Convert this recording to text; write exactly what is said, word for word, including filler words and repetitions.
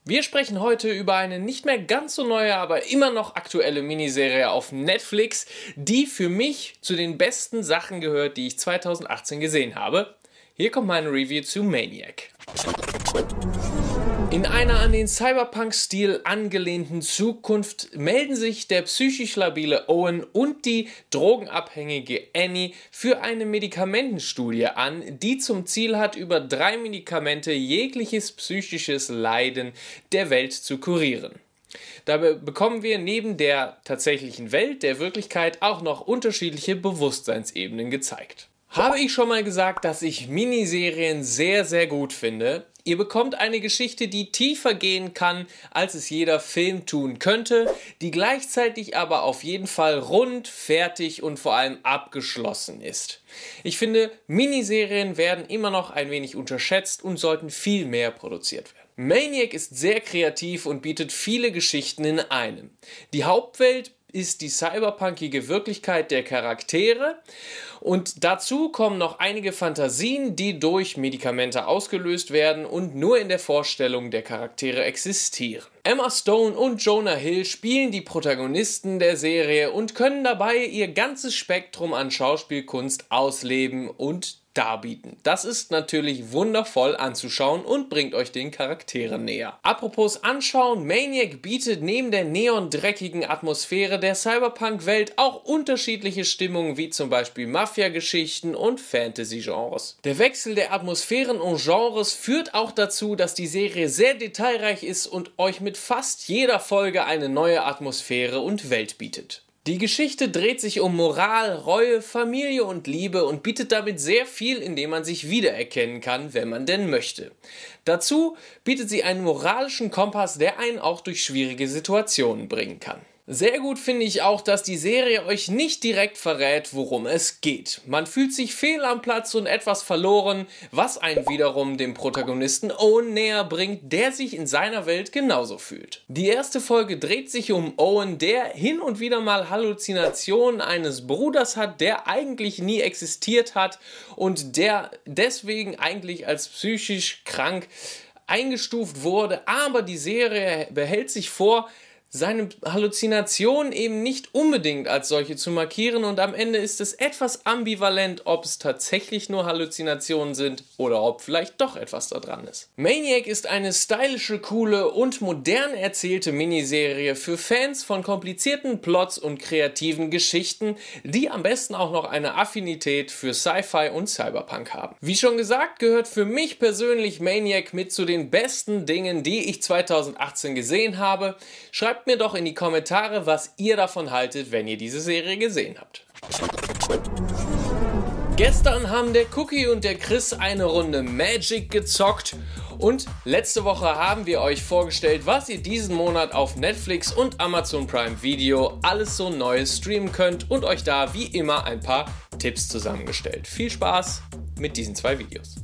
Wir sprechen heute über eine nicht mehr ganz so neue, aber immer noch aktuelle Miniserie auf Netflix, die für mich zu den besten Sachen gehört, die ich zweitausendachtzehn gesehen habe. Hier kommt meine Review zu Maniac. In einer an den Cyberpunk-Stil angelehnten Zukunft melden sich der psychisch labile Owen und die drogenabhängige Annie für eine Medikamentenstudie an, die zum Ziel hat, über drei Medikamente jegliches psychisches Leiden der Welt zu kurieren. Dabei bekommen wir neben der tatsächlichen Welt, der Wirklichkeit, auch noch unterschiedliche Bewusstseinsebenen gezeigt. Habe ich schon mal gesagt, dass ich Miniserien sehr, sehr gut finde? Ihr bekommt eine Geschichte, die tiefer gehen kann, als es jeder Film tun könnte, die gleichzeitig aber auf jeden Fall rund, fertig und vor allem abgeschlossen ist. Ich finde, Miniserien werden immer noch ein wenig unterschätzt und sollten viel mehr produziert werden. Maniac ist sehr kreativ und bietet viele Geschichten in einem. Die Hauptwelt ist die cyberpunkige Wirklichkeit der Charaktere und dazu kommen noch einige Fantasien, die durch Medikamente ausgelöst werden und nur in der Vorstellung der Charaktere existieren. Emma Stone und Jonah Hill spielen die Protagonisten der Serie und können dabei ihr ganzes Spektrum an Schauspielkunst ausleben und darbieten. Das ist natürlich wundervoll anzuschauen und bringt euch den Charakteren näher. Apropos anschauen, Maniac bietet neben der neon-dreckigen Atmosphäre der Cyberpunk-Welt auch unterschiedliche Stimmungen wie zum Beispiel Mafia-Geschichten und Fantasy-Genres. Der Wechsel der Atmosphären und Genres führt auch dazu, dass die Serie sehr detailreich ist und euch mit fast jeder Folge eine neue Atmosphäre und Welt bietet. Die Geschichte dreht sich um Moral, Reue, Familie und Liebe und bietet damit sehr viel, in dem man sich wiedererkennen kann, wenn man denn möchte. Dazu bietet sie einen moralischen Kompass, der einen auch durch schwierige Situationen bringen kann. Sehr gut finde ich auch, dass die Serie euch nicht direkt verrät, worum es geht. Man fühlt sich fehl am Platz und etwas verloren, was einen wiederum dem Protagonisten Owen näher bringt, der sich in seiner Welt genauso fühlt. Die erste Folge dreht sich um Owen, der hin und wieder mal Halluzinationen eines Bruders hat, der eigentlich nie existiert hat und der deswegen eigentlich als psychisch krank eingestuft wurde, aber die Serie behält sich vor, seine Halluzinationen eben nicht unbedingt als solche zu markieren und am Ende ist es etwas ambivalent, ob es tatsächlich nur Halluzinationen sind oder ob vielleicht doch etwas da dran ist. Maniac ist eine stylische, coole und modern erzählte Miniserie für Fans von komplizierten Plots und kreativen Geschichten, die am besten auch noch eine Affinität für Sci-Fi und Cyberpunk haben. Wie schon gesagt, gehört für mich persönlich Maniac mit zu den besten Dingen, die ich zweitausendachtzehn gesehen habe. Schreibt mir doch in die Kommentare, was ihr davon haltet, wenn ihr diese Serie gesehen habt. Gestern haben der Cookie und der Chris eine Runde Magic gezockt und letzte Woche haben wir euch vorgestellt, was ihr diesen Monat auf Netflix und Amazon Prime Video alles so Neues streamen könnt und euch da wie immer ein paar Tipps zusammengestellt. Viel Spaß mit diesen zwei Videos.